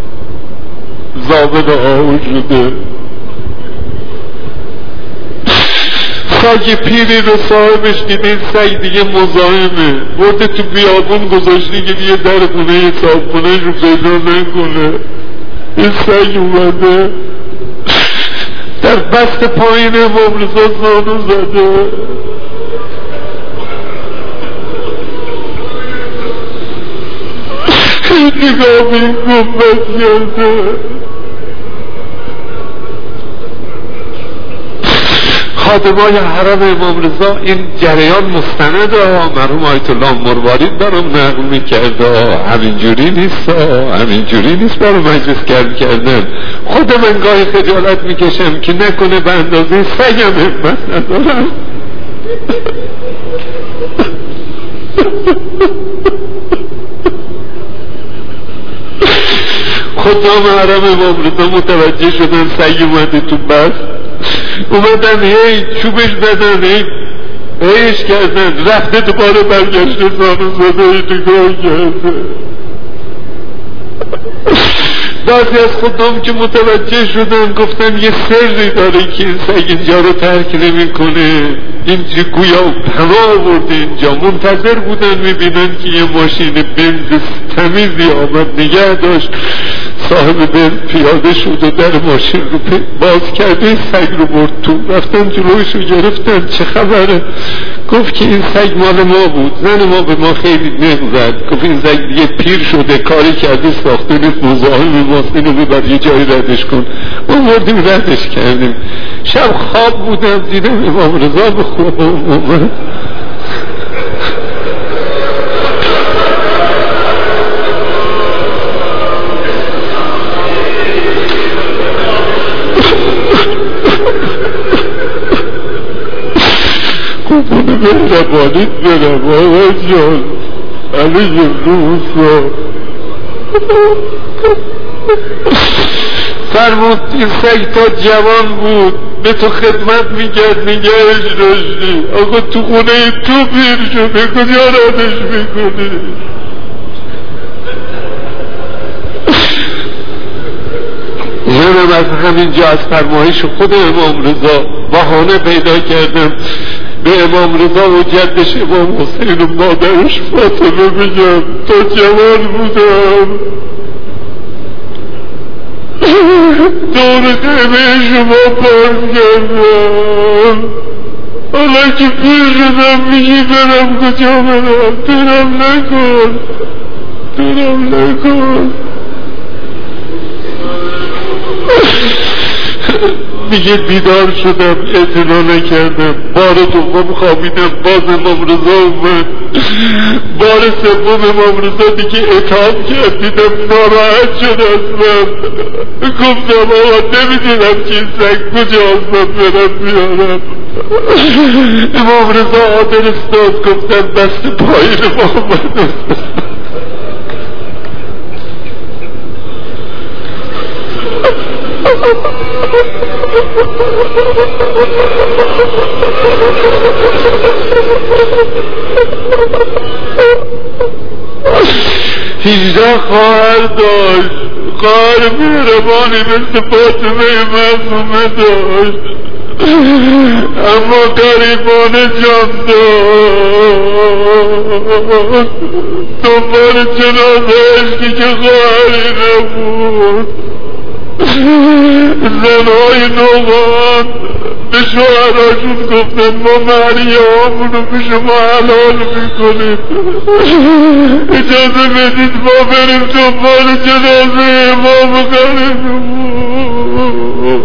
ضابط آهو شده، سگ پیری رو صاحبش دیده این سگ دیگه مزاحمه، برده تو بیابون گذاشتی که دیگه در خونه صاحبخونه‌ش رو پیدا نکنه. این سگ اومده در بست پایین امام رضا زانو زده، نگاه به این گنبد کرده. خادمای حرم امام رضا این جریان مستنده ها، مرحوم آیت الله مروارید برام نقل میکرده، همینجوری نیست برام مجلس کردن. خود من گاهی خجالت میکشم که نکنه به اندازه سگم همت ندارم. خدام حرم امام رضا متوجه شدن سگ اومده تو بس، اومدن هی چوبش زدن، هیش کردن، رفته دوباره برگشته زانو زده، نگاه کرده. بعضی از خدام که متوجه شدن گفتن یه سری داره که این سگ اینجا رو ترک نمی کنه، این گویا پناه آورده اینجا. منتظر بودن میبینن که یه ماشین بنز تمیزی آمد نگه داشت، صاحب بنز پیاده شد و در ماشین رو باز کرده، سگ رو برد تو، رفتن جلوش رو گرفتن. چه خبره؟ گفت که این سگ مال ما بود، زن ما به ما خیلی نق زد، گفت این سگ دیگه پیر شده، کاری کرده ساخته نیست، مزاحم ماست، اینو ببر یه جایی ردش کن. ما بردیم ردش کردیم. شب خواب بودم دیدم امام رضا به خوابم اومد. قبونه به ربانیت برم آقا جان، علی روسا فرمود این سگ تا جوان بود به تو خدمت میکرد، نگهش داشتی، آقا تو خونه تو پیر شده، کجا ردش میکنی؟ منم از همینجا از فرمایش خود امام رضا بهانه پیدا کردم به امام رضا و جدش امام حسین و مادرش فاطمه بگم تا جوان بودم دور خیمه شما پارک کردم، حالا که پیر شدم میگی برم کجا برم؟ برم نکن میگه بیدار شدم اعتنا نکردم، بار دوم خوابیدم باز امام رضا اومد، بار سوم امام رضا دیگه اطاعت کرد، دیدم ناراحت شد اصلا، گفتم آقا نمیدونم که این سگ کجا اصلا برم بیارم. امام رضا عادل استاد گفتم دست پایین محمد هیجده خواهر داشت، خواهر مهربانی مثل فاطمه معصومه داشت، اما غریبانه جان داشت، دنبال جنازه‌اش دیگه خواهری نبود. زنهای نوغان به شوهراشون گفتن ما مهریه‌هامونو به شما حلال میکنیم، اجازه بدید ما بریم دنبال جنازه امام غریبمون.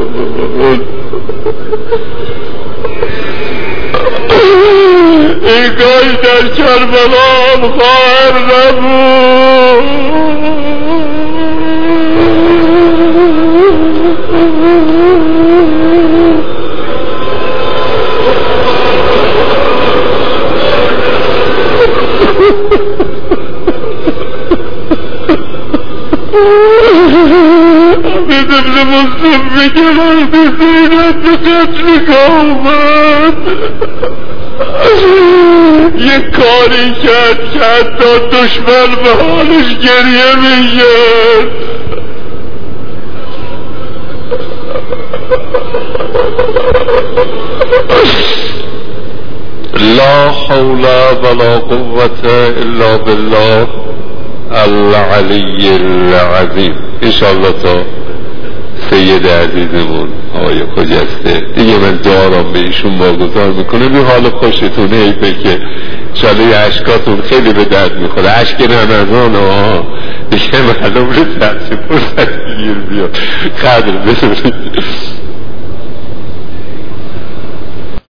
ای کاش در کربلا هم خواهر نبود. حمید ابن مسلم میگه وقتی زینت به قتل آمد یک کاری کرد که حتی دشمن به حالش گریه میگرد. لا حول ولا قوة الا بالله العلی العظیم. انشاءالله تا سید عزیزمون آقای خجسته دیگه من دارم به ایشون واگذار میکنم. این حال خوشتونه ایفه که انشاءالله عشقاتون خیلی به درد میخوره، عشق رمضان ها دیگه معلوم رو سرچه فرصت گیر بیاد قدر بدونید.